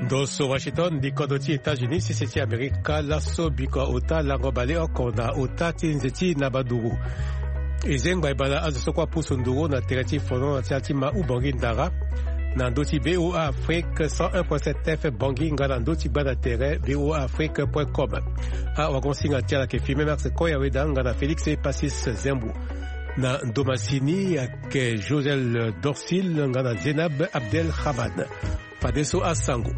Doso Washington di kodoti États-Unis sisiti Amerika laso biko ota langobale okona ota tinzeti na baduru. Ezengba ibala azosokwa pusunduru na tereti fono na tiatima ubongi ndara. Na ndoti VOA Afrique 101.7 F bongi ngala ndoti bana tere voaafrique.com. A wagonsinga tiala ke filme Max Koya wedanga na Félix Passis Zembu. Na Ndomasini ke Josel Dorsil ngana Zenab Abdel Khaban. Fadeso a Sango.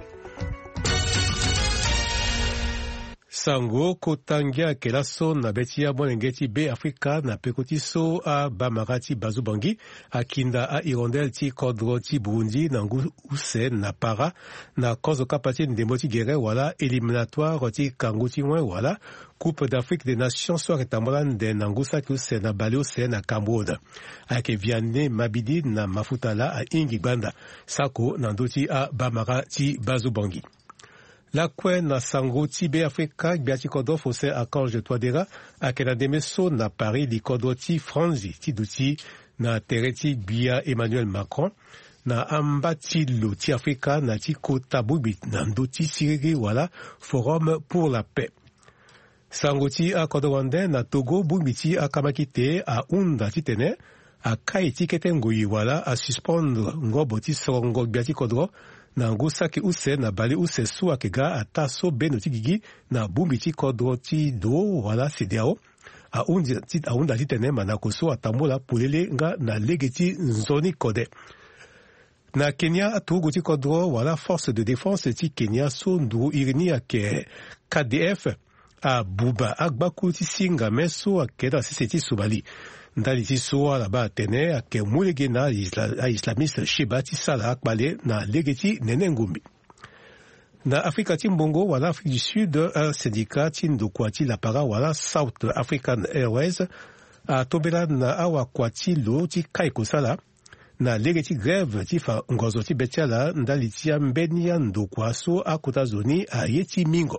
Sango kotangia kelaso na betia bonengeti be Afrika na pekoti so a bamarati bazubangi akinda a irondel ti kodro ti Burundi na ngu use na para na kozo kapati ndemoti gere wala éliminatoire ti kanguti mwen wala Coupe d'Afrique des Nations so retambolan de nangusa ki use na bale use na Cameroun ake Vianney Mabidi na mafutala a ingi banda sako na ndoti a bamara ti bazubangi. La kwe na sango ti be Afrika biati kodo fose Archange Touadéra akena demeso na Paris di kodo ti Franzi ti duti na tereti bia Emmanuel Macron na amba ti lo ti Afrika na ti kota bubi na ndoti sirigi wala Forum pour la paix. Sango ti a kodo wande na Togo bubi ti akamakite a unda ti tene a kai ti kete ngoyi wala a suspendre ngobo ti sorongo biati kodro na ngusa ki use na bali use su akega ataso beno ti gigi na bumbi ti kodro ti do wala CEDEAO a unda ti tene manako so atambola pulele nga na lege ti nzoni kode. Na Kenya atugu ti kodro wala force de défense ti Kenya so nduru irini ake KDF a buba agbaku ti singa meso akeda sisi ti subali. Ndali ti soa la ba tene ake mulege na islamiste Sheba ti sala akbale na legeti nenengumbi. Na Afrika ti mbongo wala Afrique du Sud un syndicat ti ndokwa ti lapara wala South African Airways a tobela na awakwa ti lo ti kai kosala na legeti grève ti fa ngozo ti betiala ndali ti ambeni ya ndokwa so akota zoni a yeti mingo.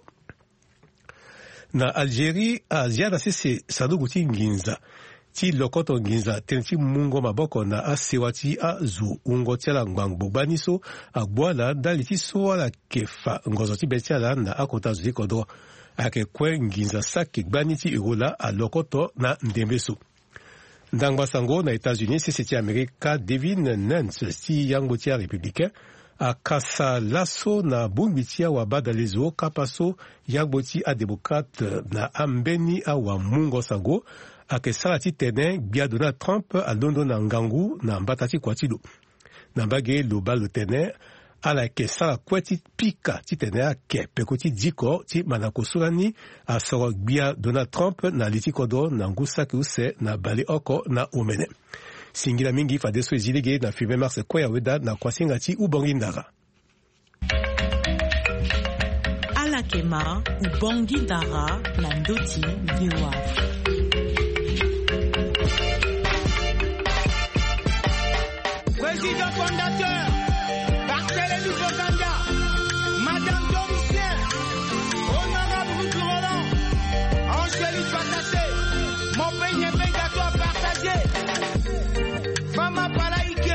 Na Algérie a ziada sese sadugu ti nginza ti lokoto nginza teneti mungo maboko na asewati a zu ungo tiala ngbangbo baniso agbwala dali ti soala kefa ngozo ti betiala na akota zu kodro ake kwe nginza sake gbani ti irola a lokoto na ndembeso. Ndangba sango na États-Unis sisi ti Amerika Devin Nunes ti yango ti a républicain a kasa laso na bumbi ti awa badalezo kapaso yango ti a démocrate na ambeni awa mungo sango ake sala ti tene bia Donald Trump alondo na ngangu na mbata ti kuatido. Na mbage loba lo tene ala ke sala kue ti pika ti tene ake peko ti diko ti manako surani a soro bia Donald Trump na li ti kodo na ngu saki use na bale oko na omene. Singila mingi fa deso ezilege na filme Mars Koya weda na kwasinga ti ubongi ndara. Ala kema ubongi ndara na ndoti VOA. Président fondateur, Barthélémy Bokanda, Madame Domitien, Honorable Ruth Roland, Angélique Batassé, mon pays n'est pas gâteau à partager. Mama Palaïque,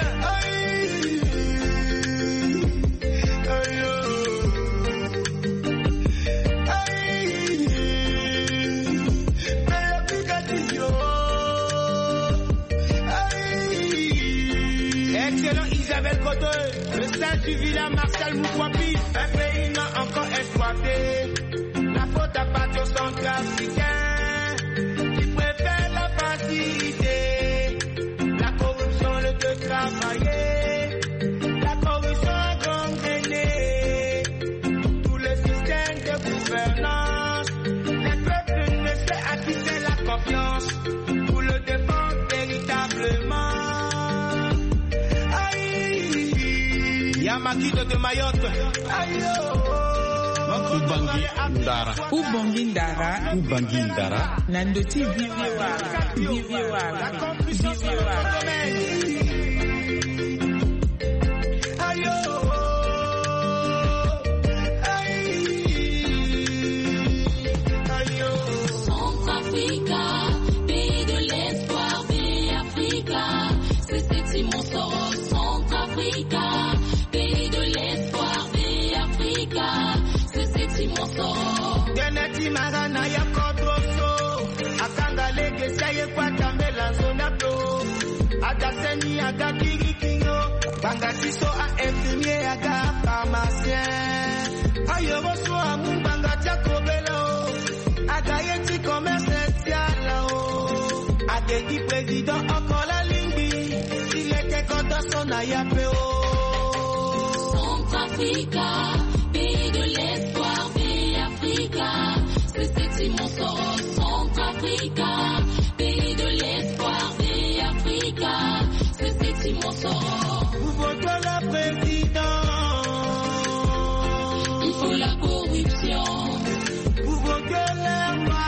excellent Isabelle Coteux, le saint du vilain Marcel Moukwapi, un pays non encore exploité. La faute appartient aux centrafricains qui préfèrent la facilité. La corruption, le de travailler. La corruption gangrénée. Tout le système de gouvernance. Les peuples ne savent à qui c'est la confiance. Pour le défendre véritablement. Yamakito de Mayotte. Ubongi ndara nandoti VOA. Centrafrica, pays de l'espoir, pays Africa, c'est mon sort, Centrafrica, pays de l'espoir, pays Africa. marana ya kodroso akanga lege saye kwa tambela zona pro agaseni aga kirikinyo banga tiso a infirmier aga pharmacien ayo so amu banga jakobelo aga yeti commercial o agedi président okola lingi il était content son ayapeo Centrafrica, pays de l'espoir, pays Africa, c'est mon sort, Centrafrica, pays de l'espoir, pays Africa, c'est mon sort. Vous votez le président, il faut la corruption, vous votez le roi,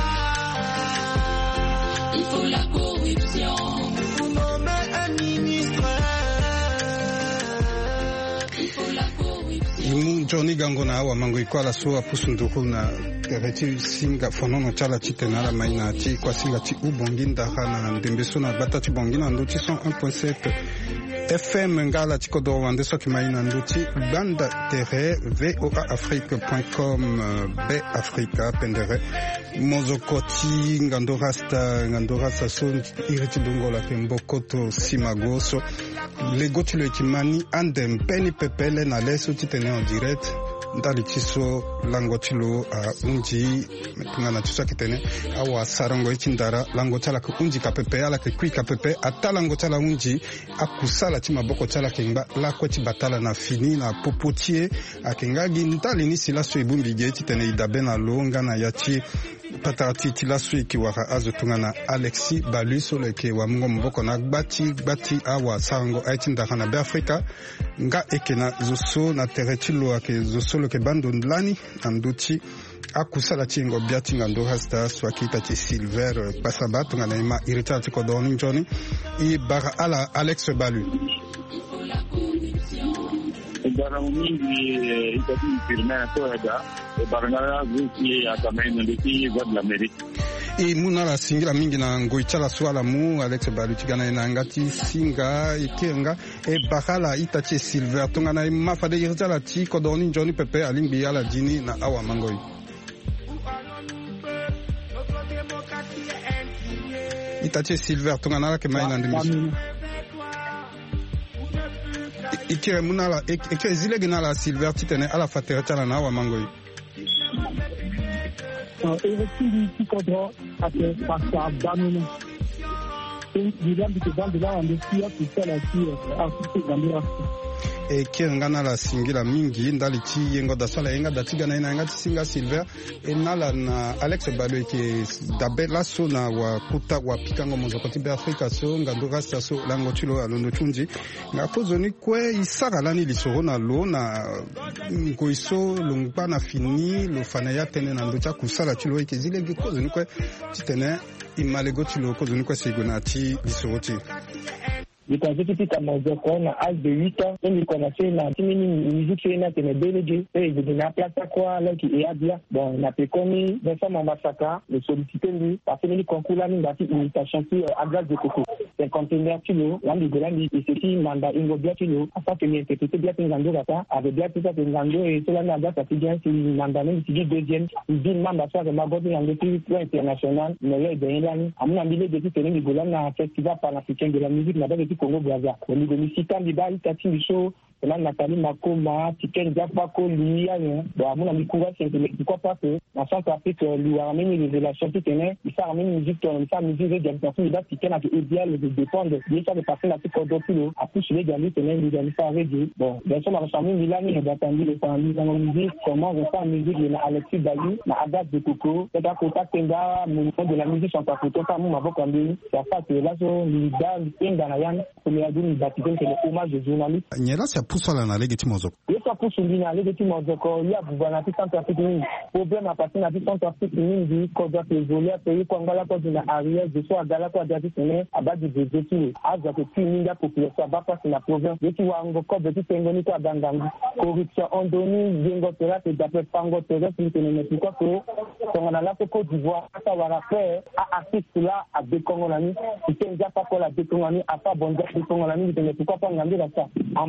il faut la corruption, vous nommez un ministre. Imu Johnny Gangona wa mango ikola so apusunduku na tereti singa fonono chala chitena la maina ti kwa singa ti ubongin hana ndembeso na batati bongina nduti 101.7 FM ngala tikodo wande soki maina nduti banda tere voaafrique.com be Africa pendere mozokoti ngandorasta son iriti dongola tembokoto simagoso legoti lo kimani andem peni pepele na leso titene en direct ndali tiso langotilo unji metungana tiso kitene awa sarango ikindara langotala ku unji kapepe ala ke kui kapepe atalango tala unji akusala tima boko tala kenga la kweti batala na fini na popotier akengagi ndali ni sila so ibumbi geti tene idabena longa na yachi patati tilasu ikiwaka azotungana Alexis Baluso leke wa mungo mboko na gbati awa sango aitinda na Afrika nga ekena zoso na teretilo ake zoso loke bando ndlani anduti akusala chingo biati ngando hasta swakita ci silver pasabat ngana ima irritati ko doni njoni I bara ala Alex Balu Bara mingi itati firme toega barangara zuki akamena liki za l'Amérique. E munala singira mingi na ngoichala swala mu Alex Balu tigana na ngati singa ikenga e bakala itachi silver tongana mafade irtala ti ko doni njoni pepe alimbi ala jini na awa mangoi. Itachi silver tongana la ke maina ndimi. Ikire munala eke zile ginala silver titene ala fatereta na wa mangoi. Erekili tikodro ate pasa banunu. Dilambi ke bandela andesia kusala ki afite gambira. E ngana la singira mingi ndali ti yengo da sala yenga da tiga na ina singa silver e nala na Alex Balu ke dabela so na wa kuta wa pikango mozokoti be Afrika so ngandura so lango tilo alondo tunji ngakozo ni kwe isaka lani lisoro na lo na ngoiso lungpa na fini lo fanaya tene na ndocha kusala tilo ke zile gekozo ni kwe titene imalego tilo kozo ni kwe segona ti lisoro ti Because if it's a mozoko na âge de 8 ans, donc il connaissait la musique sur une télé belge, et il dit plaça quoi là qui est à dire bon on a peu connu Vincent Mambasaka le solliciter lui parce que le concours là nous bâti imitation sur à glace de coco 51 kilo là du grand et c'est qui manda ingo bien kilo afin que les interpréter bien ngando gata avec bien tout ça ngando et cela n'a pas fait bien si manda même si deuxième il dit Mambasaka de magodi en depuis international mais là de là à mon avis depuis que les Golan na festival panafricain de la musique là Congo Brazza. Au niveau du Sitan Liba, Itati Micho, là Nathalie Makoma, Tiken Diapako, Lia, bon, à mon ami Kouva, c'est pourquoi pas que dans Centrafrique, lui a ramené les relations qui tenaient, il s'est ramené musique, il s'est amusé, il a dit que Tiken a aidé le dépendre, il s'est passé la petite Cordopilo, a poussé les gamins, il a dit ça arrêté. Bon, bien sûr, on a ramené Milan, il a attendu le temps, il a musique, comment on fait la musique, il a Alexis Balu, il a Agathe de Coco, c'est un contact de la musique centrafricaine, pas moi, ma voix comme lui, c'est ça que là, il a dans la yann. Nyela sa pusala na legeti mozoko. Yesa pusuli na legeti mozoko ya bubana ti Centrafrique ni problème a passé na ti Centrafrique ni di koza pe zolia pe ko ngala ko na arrière de so agala ko dia ti tene abadi de zeti aza ko ti ninga population ba passe na province yeti wa ngo ko be ti tengoni ko dangangu corruption ondoni zengo tera te d'après pango tera ti tene ne ko ko ngana la ko d'Ivoire ata wala fait a assiste là a de congolani ti tenja pa ko la de congolani a pas bon de congolani te ne pourquoi pas ngandi la ça ambassade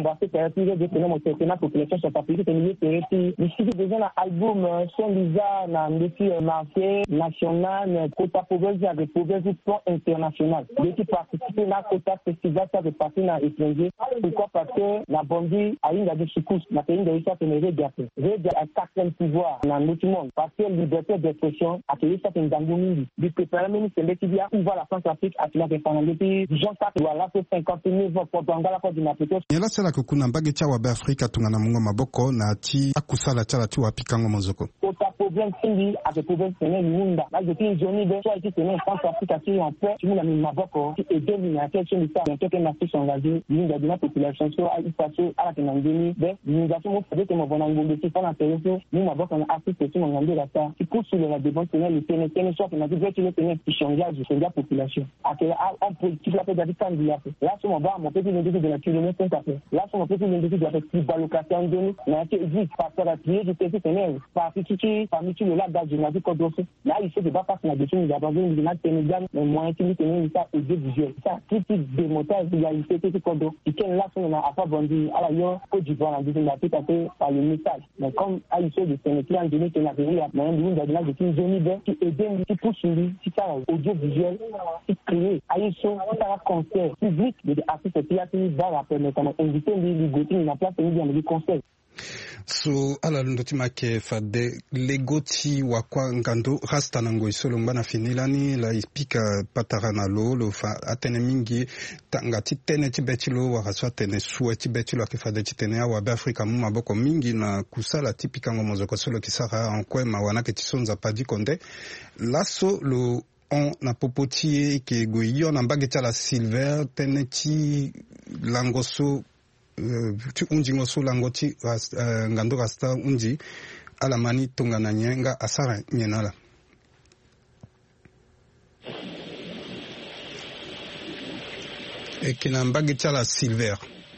candidature de tenir mon certain population sur papier que nous ici déjà un album son visa na défi marché national quota province avec province plan international qui participer na quota festival ça de partir na étranger pourquoi parce que la Bongi a une de secousse na pays de ça tenir de à quatrième pouvoir dans notre monde parce que liberté d'expression a que ça une dangoumi du que par même c'est qui vient où va la France-Afrique à la pendant depuis Jean 4 voilà c'est 59 ans pour Bangala pour du Maputo yala sala ko kuna mbage cha wa Afrika tungana mungo maboko na ti akusala chala ti wa pikango mozoko ota problème sindi avec problème c'est munda là depuis journée de soit qui tenait France-Afrique qui en paix tout le monde maboko qui est devenu à quelque chose ça quelque nation engagée munda de la population soit il passe à la tenandeni de munda mo fait que mo bonango de qui pas intéressé nous maboko na Afrique tout mon ngando là ça qui pousse sur la défense le tenait soit qu'on a dit que le tenait qui change la population à que on politique la pédagogie candidat là sur mon bas mon petit individu de la kilomètre là sur mon petit individu de la petite balocation de mais qui existe par rapport à pied du petit tenait par petit parmi tout le lac d'Algérie qu'on doit là il faut que pas passer la question de abandon de la Sénégal mais moins qui tenait ça au visuel ça critique des montages de la ICT qu'on doit qui là sur on a pas vendu à la yo Côte d'Ivoire en disant tout à fait par le message mais comme à l'issue de Sénégal en donné que la réunion mais nous de la de zone qui aide qui pousse lui qui ça audiovisuel qui crée à l'issue ça va concert public de artistes qui a qui va rappeler comment inviter les goûter la place de les conseils so ala ndoti make fade legoti wakwa ngando rasta nango isolo mbana finilani la ispika patarana lo fa atene mingi tanga titene tibetilo wakaswa tene suwe tibetilo akifade titene wa Afrika mu maboko mingi na kusala tipika ngo mozoko solo kisara enkwema wanake tisonza padi konde laso lo on na popotie ke goyo na mbageta la silver teneti langoso tu unji ngoso langoti ngando rasta unji alamani tongana nyenga asara nyenala ekina mbageta la silver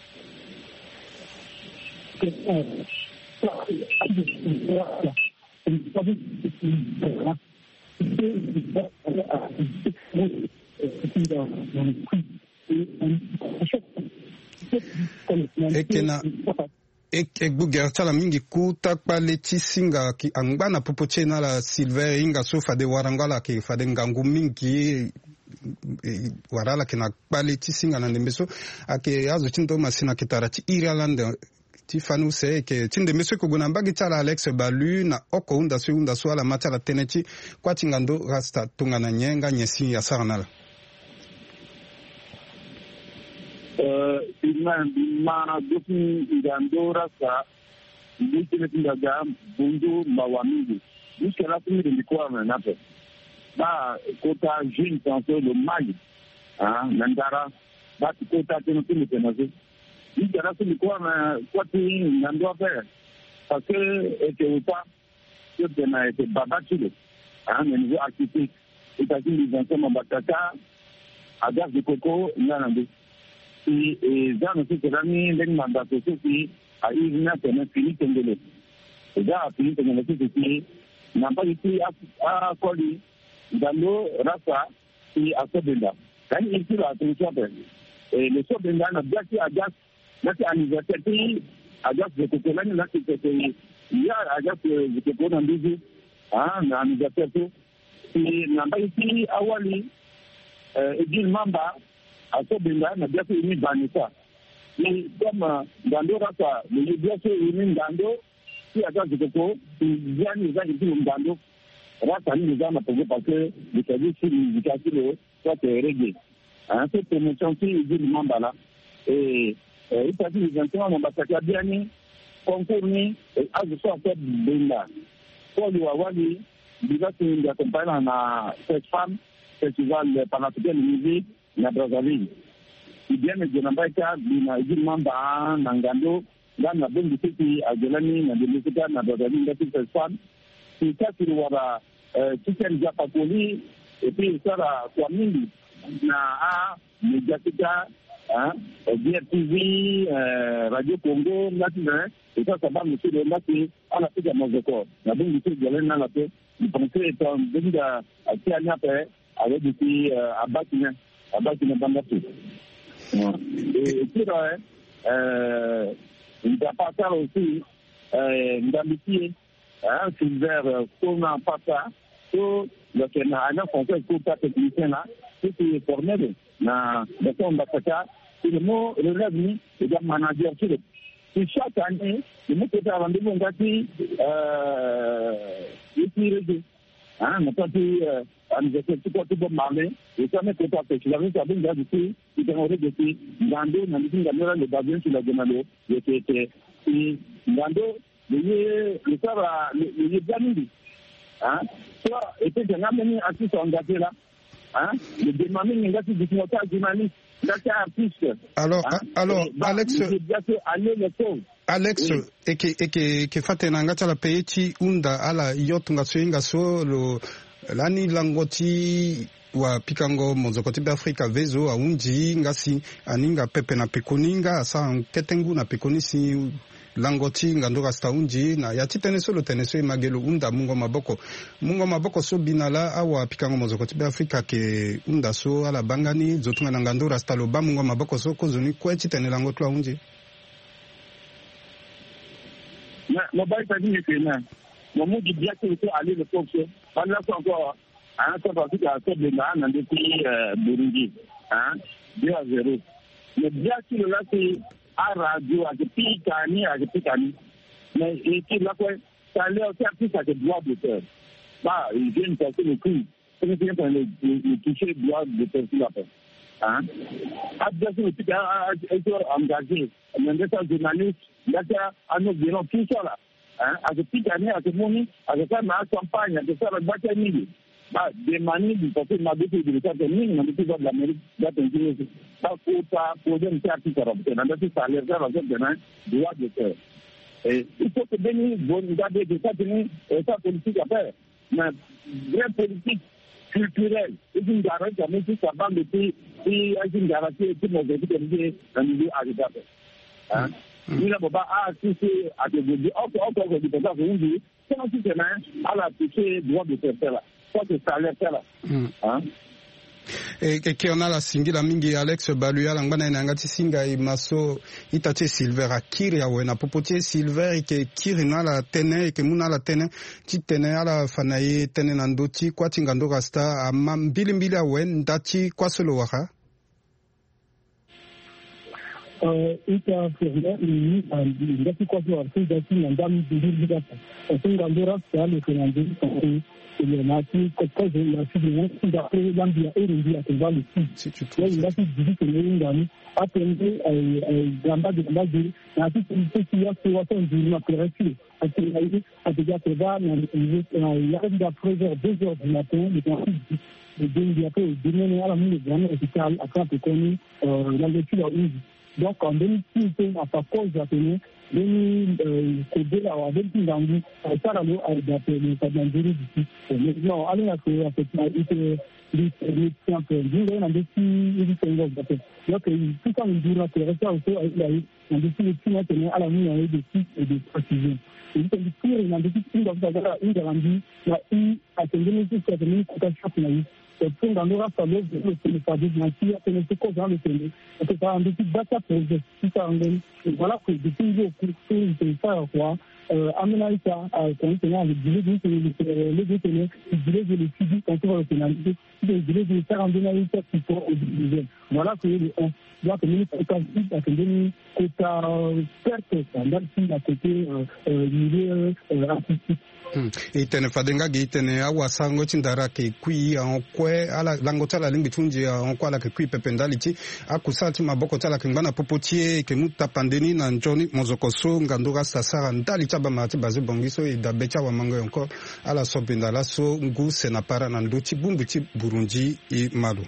ekena ekbugertala mingi kuta paleti singa ki angba na popoche na la silver inga so fade warangala ke fade ngangu mingi warala ke na paleti singa na ndembeso ake azo tinto masina kitara ti Ireland ti fanu se ke tinde meso ko gona mbagi tala Alex Balu na oko unda so ala matala teneti kwa tingando rasta tungana nyenga nyesi ya sarnala ma doki ngando rasta ndikile tindaga bundu mawamigu nikela tumi ndikuwa manape ba kota jeune tanto le mali nandara ba kota tenu tenazo nikela ndikuwa na kwati ngando ape parce que était pas que dena était babatule niveau artistique c'est-à-dire les anciens mabataka à gaz de coco nanando et dans notre pays les mandats sociaux qui a eu une certaine fini tendele et là fini tendele qui n'a pas été à coller dans le rasa qui a sobenda quand il tire à tout ça et le sobenda n'a bien qui a gas là c'est anniversaire à gas de côté là là c'est il y a à gas de côté dans deux anniversaire et n'a pas été à wali et dit mamba à ce moment-là, on a bien fait une banissa. Mais comme dans le rasa, le bien fait une dando, qui a gagné de coco, il vient nous a dit une dando. Rasa nous a appelé parce que le service musical soit réglé. Cette promotion qui est du mamba là. Et il s'agit des gens qui ont passé bien, concours, et à ce soir, fait Benda. Pour le Wawali, déjà, c'est accompagné à cette femme, festival panafricain de musique. Na Brazzaville bien de Nambaika na Mamba na Ngando na Bengi City agelani na Demisika na Brazzaville ngati fan c'est ça qui wara tiken japakoli et puis ça kwa mingi na Mediatica DRTV Radio Congo ngati et ça va monsieur de ngati ala pika mozoko na Bengi City agelani na la pe je pensais être Bengi à Tiania pe avec depuis Abatina abaki na banda tu et puis Il n'y a pas ça aussi, d'amitié, Silver, Kona, Pata, tout le Canada, conseil Kota technicien là, tout est formé, dans le temps d'Afrique, le mot relève, et de manager, et chaque année, le mot qui est à rendez-vous, on a dit, alors, Alex, eke fatenanga chala pechi unda ala yotunga swinga solo lani langoti wa pikango mozokoti Afrika vezo aunji ngasi aninga pepe na pekoninga asa ketengu na pekonisi langoti ngandoka staunji na ya titene solo teneso magelo unda mungo maboko so binala awa pikango mozokoti Afrika ke unda so ala bangani zotunga na ngandora stalo ba mungo maboko so kozoni kwa titene langotwa unji. Le bail t'a dit que non. Le mot du bien que tu allé le coach, pas là encore un peu parti à cette de là dans le pays Burundi, 2-0. Le bien que là c'est à radio à Pitani, mais et qui là quoi, ça leur fait plus à des droits d'auteur. Bah, ils viennent passer le coup. C'est le toucher droit d'auteur sur la peine. Abdou Tika a engagé, mais des journalistes, il y a un autre bilan tout ça là. À ce petit année, à ce moment, à ce temps, ma campagne, à ce temps, le bâtiment mille. Des manies du côté de ma décision de l'État de mille, mais depuis de l'Amérique, d'atteindre ça pour donner un article européen. Dans ce cas, les gens vont donner droit de faire. Il faut que Béni, bon, garder des États-Unis, et ça politique à faire. Mais vraie politique culturelle, c'est une garantie, mais si ça va de pays, c'est une garantie, c'est mon véhicule de un milieu agréable. Il n'y a pas si c'est à te dire, encore du présent, vous dites, c'est un système à la toucher droit de faire là. Ça, c'est ça, là. Et qui on a la singila mingi Alex Baluya langana inangati singa imaso itache silver akiri ya wena popotie silver ike kiri na la tene ike muna la tene ti tene ala fanaye tene nandoti kwa tingando rasta ama mbili ya wen ndati kwa solo waka ita ferme ni ndati kwa solo waka ndati ndami mbili data tingando rasta le kenandi il y en a qui, quand je l'ai fait, d'après l'Ambia et l'India, qui va le sud. Il a fait du que les gens attendaient Gamba de la ville, la petite qui a fait autant de la correction. À déjà que va, il arrive d'après vers 2h du matin, le démédiateur est démené à la mine de Ghana hôpital à Capricornie, la lecture à Uzi. Donc en 2006, à sa cause d'atteindre, c'est là où avec une langue, ça là où elle a fait le cadre d'ici. Maintenant, allez à cette les simple. Nous on a des petits singles d'affaires. Donc tout ça nous dira que reste aussi on décide de tout mettre à la mine avec des sites et des précisions. Et c'est du pire, on a des petites une garantie, la I a tenu à cette minute pour chaque pays. C'est dans le reste de l'autre, c'est le fardeau de l'Antilles, c'est le secours dans le pays. C'est pas un petit data pour les citoyens. Voilà que depuis le cours, c'est ça, quoi. Aménaïka, quand on a le délai de l'étude, quand on va le pénaliser, le délai de faire en dénaïka qui sont obligés. Voilà que on doit que nous, à que nous, quota perte, à côté, milieu artistique. Itene fadenga itene awa sango chindara ke kui kwe ala lango tala lingi tunji kwa la ke kui pependaliti akusati maboko tala kingana popotie ke muta pandeni na njoni mozokoso ngandura sasara ndali chaba mati baze bongiso e dabecha wa mango yonko ala sobindala so ngu senapara na nduti bumbuti Burundi e malu.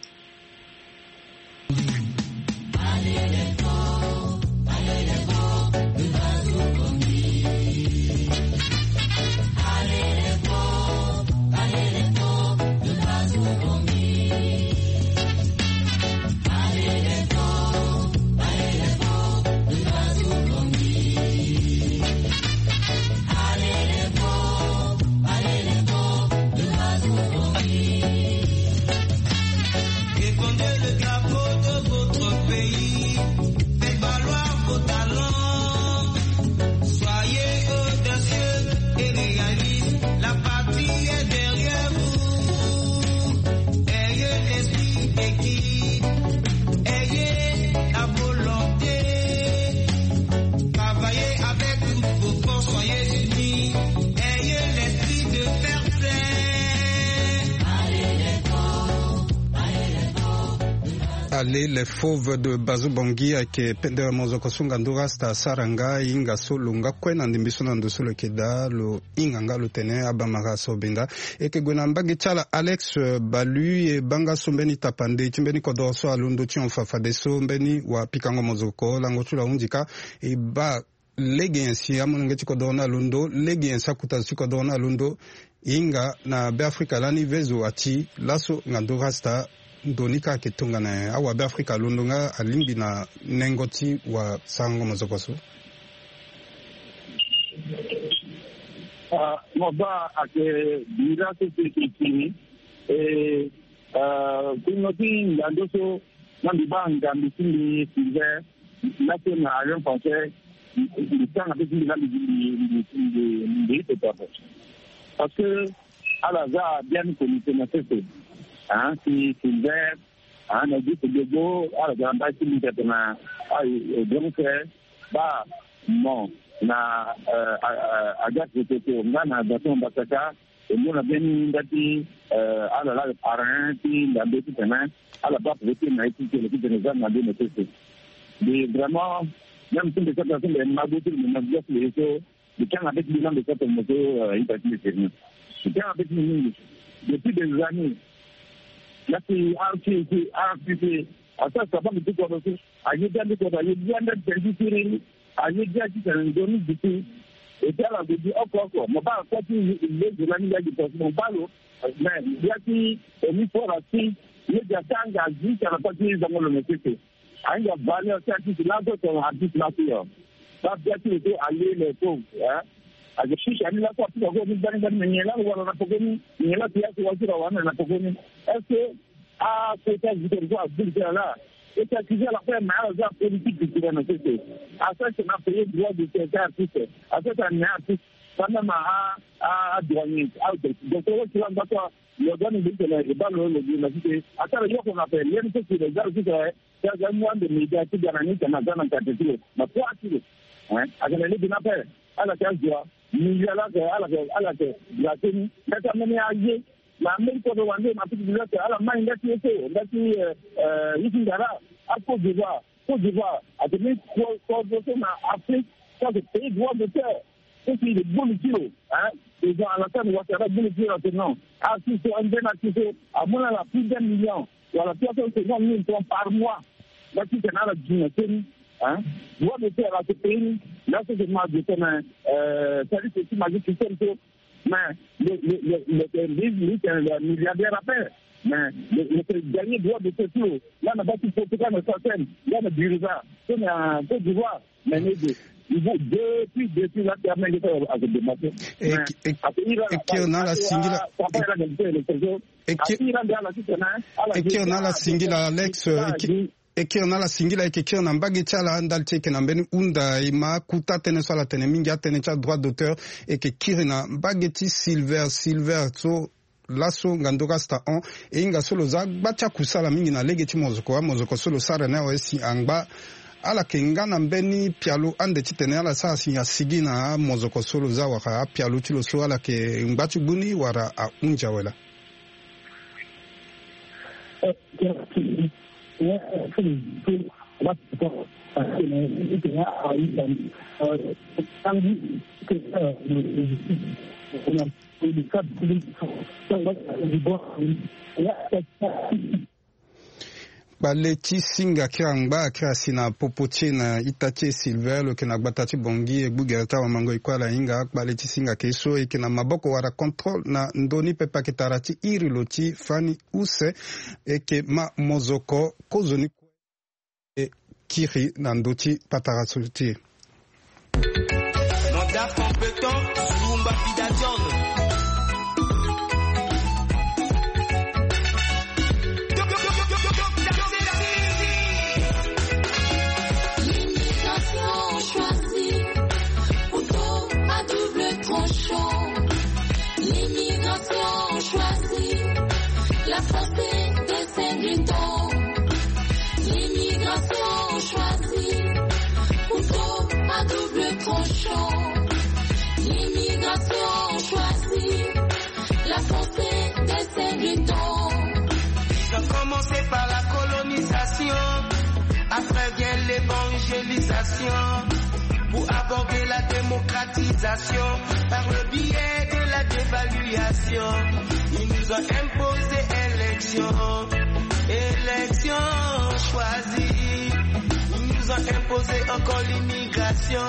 Le drapeau de votre Allez, les fauves de Bazou Bangui ake pendera mozoko sungandura sta saranga inga solunga kwena ndimbiso na ndosolo keda lo inganga lo tene abamara sobinga eke gwena mbagi chala Alex Balu e banga sombeni tapande chimbeni kodorso alundo chionfafa deso mbeni wa pikango mozoko lango chula unjika e ba legensi amunenge chikodona lundo legensa kutazi chikodona lundo inga na Beafrika lani vezo ati laso ngandura sta donika kitunga na awa Beafrika lundunga alimbi na nengoti wa sango mozokoso moba ake bira kiti kunoti ndandoso nandibanga misini silver lato na rien français litanga petit la de parce que à la za bien connu na tete hein si silver hein na dit de go à la grande partie de na donc ba non na agate tete na baton bataka et nous on a bien ndati à la parrain qui la bête tena à la bas de na étude le qui de nous a bien tete mais vraiment même si les personnes les mabouti les mabouti les réseaux les gens avec les gens de cette moto ils partent les services les gens avec nous depuis des années là c'est RCC à ça ça va me dire quoi aussi à y bien de quoi y bien de services à y bien qui c'est un donné du tout et ça là je dis encore moi pas quoi tu les gens là qui mon ballon mais il y a qui une fois là si les gens s'engagent ça va pas dire dans le métier anga valeur scientifique là donc on a dit là ça bien sûr que aller les pauvres hein à je suis allé là pour que nous donne là ou on a pas ni là qui a choisi là on a pas ni est-ce que à cette victoire là et ça qui vient la faire mal à politique du gouvernement c'est à ça c'est n'a payé droit de ces artistes à ça ça n'a pas ça à douanier donc tu vas d'accord le donne de dans le à ça le qu'on appelle les choses les artistes c'est un moyen de médiatique dans l'année qui m'a donné un catégorie mais quoi tu hein à la bien après à la case il y a là à la la tenue ça mené à y la même que on dit ma petite là à la main là qui ici là à Côte d'Ivoire à tenir quoi en Afrique ça c'est pays droit de terre c'est des bons kilos hein les gens à la fin on va bon kilos maintenant à si c'est un bien actif à moins la plus d'un million voilà personne c'est 1 000 par mois là qui c'est dans la dîner hein droit de terre à ce pays là c'est des marques de terrain service aussi magique mais le milliardaire à faire mais le dernier droit de ce tour là on n'a pas tout pour le certaine là on a du retard c'est un peu du voir mais il faut depuis la terme de faire avec des matins et qui on a la single et qui on a la single Alex et qui on a la singila et qui on a mbagi chala andalche ke nambeni unda ima kuta tene sala tene mingi atene cha droit d'auteur et que kirina mbageti silver so laso ngandora sta on et inga solo za bacha kusala mingi na legeti mozoko solo sara na wesi angba ala kengana mbeni pialo ande chitene ala sa sinya sigina mozoko solo za waka pialo chilo so ala ke ngbachu buni wara a unja wala Baleti singa kirangba kirasina popoche na itache silver lo kena batati bongi e bugerta wa mango ikwala inga baleti singa keso e kena maboko wara control na ndoni pepa ketarati iri loti fani use e ke ma mozoko kozoni e kiri na ndoti patarasulti Nanda compétent Zumba Fidadion L'immigration choisie, la santé de Saint-Guiton. L'immigration choisie, couteau à double tranchant. L'immigration choisie, la santé de Saint-Guiton. Ils ont commencé par la colonisation. évangélisation pour aborder la démocratisation par le biais de la dévaluation. Ils nous ont imposé élection choisie. Ils nous ont imposé encore l'immigration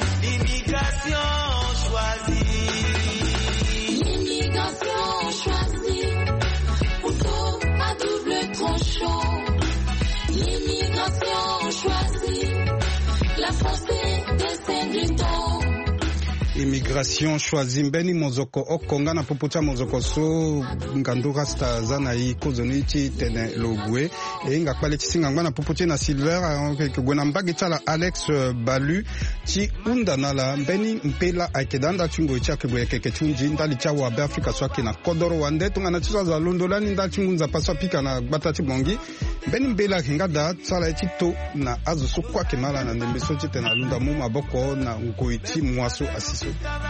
choisie. L'immigration choisie, couteau à double tranchant. L'immigration choisie, la pensée de Saint-Vincent. Immigration choisie mbeni mozoko okonga na popocha mozoko so ngandura sta zana yi kozonichi tene logwe e ngakpale chisinga ngwana popoche na silver ke gwena mbage chala Alex Balu chi unda nala mbeni mpela akedanda chingo cha kegwe keke chunji ndali cha wa Afrika swaki na kodoro wande tunga na chiso za londola ndali chingunza paswa pika na batati bongi mbeni mbela kingada tsala chito na azu so kwa kemala na ndembeso chite na lunda mu maboko na ngoiti mwaso asiso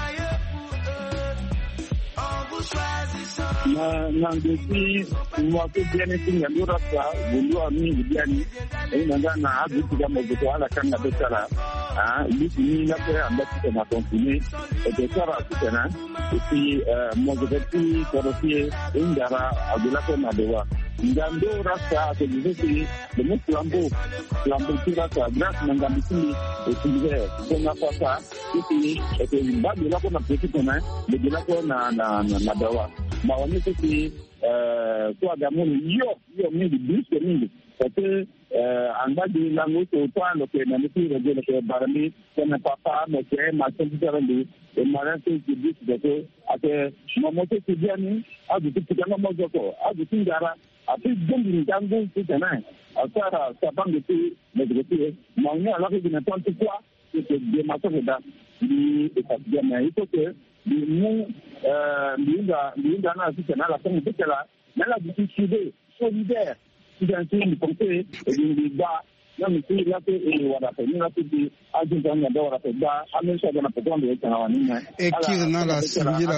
na ndesi mwako biane tinga ndura sa bundu ami biani nanga na abuti kama goto ala kanga betala ni na pe ambati na continue et sara tutana et puis mozeti korotie indara adula ko na dewa ngando rasa ke dizeti de muslambo tira sa grâce nanga misili et tulive kona pasa et et mbadi la ko na petit na de la ko na dawa maoni sisi kwa damu yo mingi bisi mingi parce angadi langu to tano ke na miti rejele ke barani kana papa me ke ma sentirali e marante ki bisi de ate mamoto tidiani adu tikana mozoko adu tingara api gombi ndangu tena asara sabangu ti medreti maoni ala ke na tanto kwa que de masoda ni etabiana ito ke nous l'inda na sisi na la somme de la na la difficulté solidaire qui dans une pensée et une bas na miti la pe e wada pe ni la pe di ajunta na dora pe ba amesha na programme de kana wanina ekirna la singira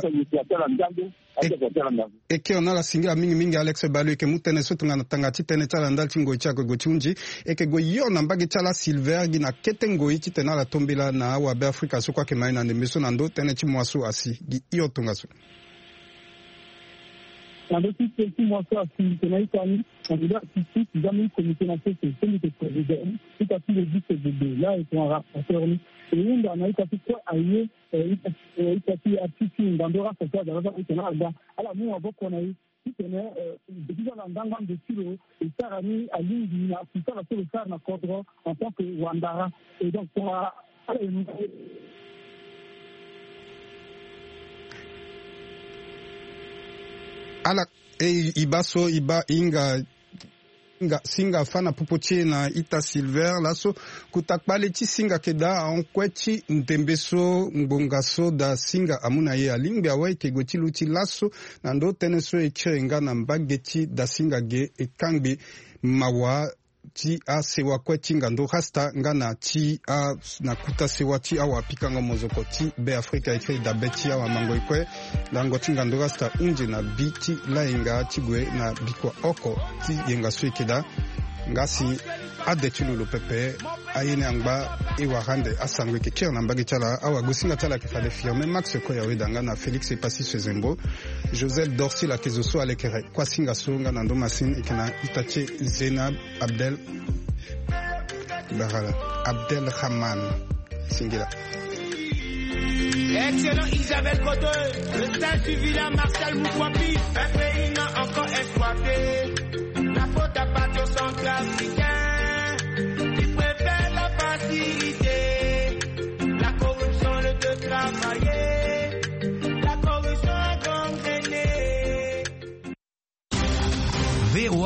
ekirna la singira mingi Alex Balu ke mutene sutunga na tangati tene tala ndal tingo chako gochunji eke go yona mbage tala silver gina ketengo ichi tena la tombela na wa be Afrika so kwa ke maina ne meso na ndo tene chimwasu asi gi iyo tungasu dans le site qui moi ça si c'est là ici on doit ici jamais comité national c'est le président tout à fait le but de là et on rapporteur et on a été quoi ailleurs il a fait appliquer dans le rapport ça dans le Canada alors nous on va qu'on a eu tenait depuis dans de kilo et ça a mis à l'île à tout ça la seule faire na Kodro en tant que Wandara et donc pour ala ibaso iba inga singa fana popoche na ita silver laso kutakpale ti singa keda onkwechi ndembeso ngbongaso da singa amuna ye alingbe awai ke goti luti laso na ndo teneso ekrenga na mbageti da singa ge ekangbe mawa ti a sewa kwechi ngando hasta ngana ti a na kuta sewa ti awa pikanga mozoko ti be Afrika ekre da beti awa mango ikwe lango ti ngando hasta unje na biti lainga tigwe na bikwa oko ti yenga suikeda ngasi ade chululu pepe ayene angba iwa hande asangwe ke kira na mbagi chala awa gusinga chala ke fale firme Max ko yawe danga na Felix Epasi Sezembo Joseph Dorsi la kezoso alekere kwa singa songa na ndo masine ikena itache Zena Abdel Rahman Singila. Excellent Isabelle Coteau, le stade du vilain Marcel Moukwapi, un pays non encore exploité. La faute appartient au centrafricain, qui préfère la facilité. La corruption, le de travailler, la corruption a gangréné.